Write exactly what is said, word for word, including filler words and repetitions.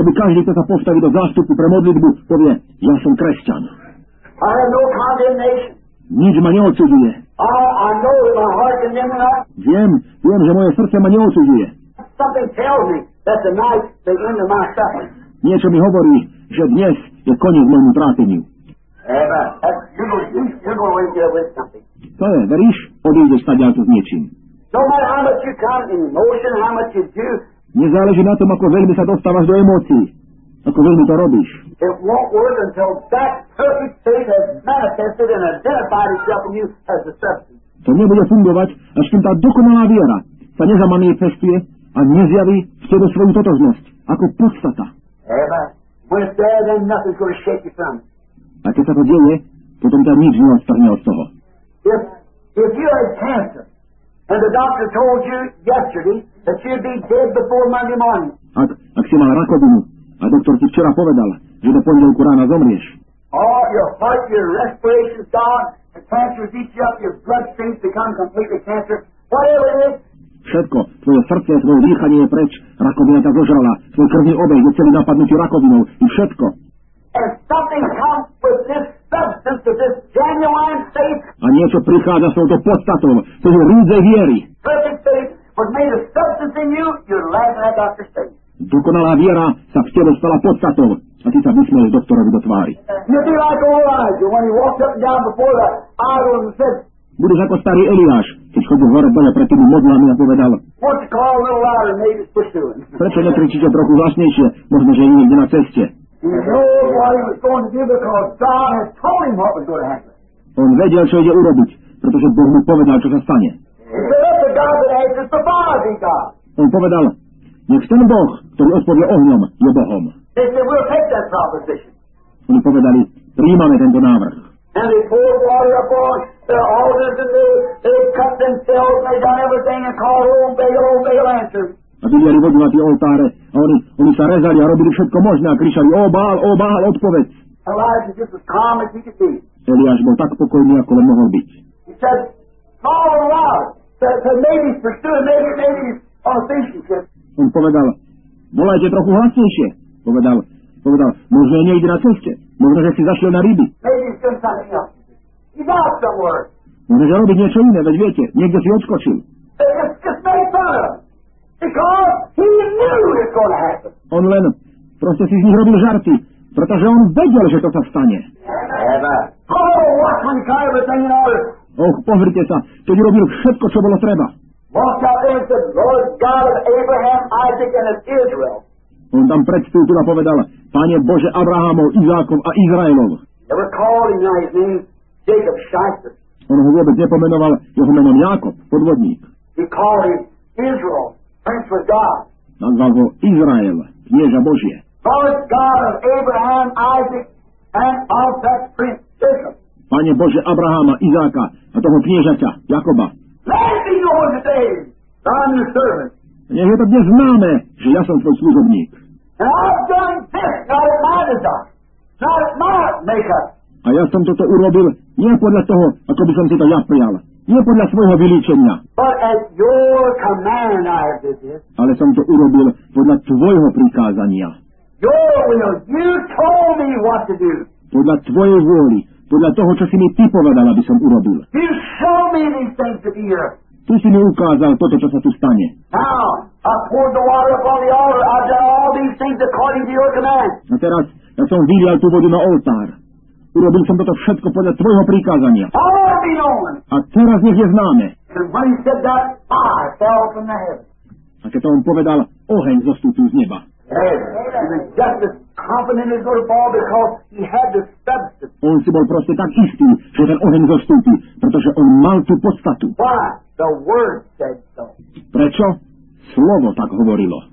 to by každý, kto sa postaví do zástupu pre modlitbu, povie, ja som kresťan. I have no condemnation. Nič ma neodsudzuje. I, I know that my heart condemns not. Viem, viem, že moje srdce ma neodsudzuje. Something tells me that tonight the end of my suffering. Niečo mi hovorí, že dnes je koniec môjmu trápeniu. Amen. That's, you're going to you're going to get with something. To je, veríš? Odídeš stadiaľto s niečím. No matter how much you count in emotion, how much you do, Nezáleží na tom, ako veľmi sa dostávaš do emócií. Ako veľmi to robíš. it won't work until that perfect faith has manifested and identified itself in you as the substance. To nebude fungovať, až kým tá dokonalá viera sa nezamanifestuje a nezjaví v tebe svoju totožnosť, ako podstata. Amen. When it's there, then nothing's going to shake you from it. A keď sa to deje, potom ťa nič neodstrne od toho. If, if you had cancer, and the doctor told you yesterday that you'd be dead before Monday morning, Ak, ak si mal rakovinu a doktor ti včera povedal, že do pondelku rána zomrieš, all your heart, your respiration's gone, the cancer's eat you up, your bloodstream's become completely cancer, whatever it is, všetko, tvoje srdce, tvoje dýchanie je preč, rakovina ťa zožrala, tvoj krvný obeh je celý napadnutý rakovinou i všetko. and something comes with this substance, with this genuine faith, A niečo prichádza s touto podstatou, toho rídzej viery. perfect faith, was made a substance in you, you're laughing at Doctor Satan. Dokonalá viera sa v tebe stala podstatou a ty sa vysmeješ doktorovi do tvári. You'll be like old Elijah when he walked up and down before the idol and said, Budeš ako starý Eliáš, keď chodil hore dole pred tými modlami a povedal, what's the call a little louder, maybe it's pursuing. prečo nekričíte trochu hlasnejšie, možno, že je niekde na ceste. He knows what he was going to do because God had told him what was going to happen. On vedel, čo ide urobiť, pretože Boh mu povedal, čo sa stane. He said, let the God that answers the fire be God. On povedal, nech ten Boh, ktorý odpovie ohňom, je Bohom. They said, we'll take that proposition. Oni povedali, príjmame tento návrh. And they poured water upon their altars and they, they cut themselves and they done everything and called old Baal, old Baal answered. A vyliali vodu na tie oltáre a oni, oni sa rezali a robili všetko možné a kričali, o Bál, o Bál, odpoveď. Elijah just as calm as he could be. Eliáš bol tak pokojný, ako len mohol byť. He said, call a little louder. Said, said maybe he's pursuing, maybe, maybe he's on a fishing trip. On povedal, volajte trochu hlasnejšie. Povedal, povedal, možno je niekde na ceste. Možno, že si zašiel na ryby. Maybe he's doing something else. He's out somewhere. Možno, že robí niečo iné, veď viete, niekde si odskočil. They just, just made fun of him. Because he knew it was going to happen. On len proste si z nich robil žarty, pretože on vedel, že to sa stane. Amen. Oh, watch when he got everything in order. Och, pozrite sa, keď urobil všetko, čo bolo treba. Walked out there and said, Lord God of Abraham, Isaac, and of Israel. On tam predstúpil a povedal, Pane Bože Abrahamov, Izákov a Izraelov. Never called him now, his name Jacob Shyster. On ho vôbec nepomenoval jeho menom Jákob, podvodník. He called him Israel, Prince with God. Nazval ho Izrael, knieža Božie. Lord God of Abraham, Isaac, and of that Prince Jacob. Pane Bože Abraháma, Izáka a toho kniežaťa, Jakoba. Let it be known today, I'm your servant. Nech je to dnes známe, že ja som tvoj služobník. And I've done this, not at my desire, not at my makeup. A ja som toto urobil nie podľa toho, ako by som si to ja prijal. Nie podľa svojho vylíčenia. But at your command I have did this. Ale som to urobil podľa tvojho prikázania. Your will. You told me what to do. Podľa tvojej vôly. Podľa toho, čo si mi ty povedal, aby som urobil. You show me these things to be here. Ty si mi ukázal toto, čo sa tu stane. Now, I poured the water upon the altar. I've done all these things according to your command. A teraz ja som vylial tú vodu na oltár. Urobil som toto všetko podľa tvojho prikázania. All be known. A teraz nech je známe. And when he said that, fire fell from the heavens. A keď to on povedal, oheň zostúpil z neba. Amen. He was just as confident as going to fall because he had the substance. On si bol proste tak istý, že ten oheň zostúpi, pretože on mal tú podstatu. Why? The word said so. Prečo? Slovo tak hovorilo.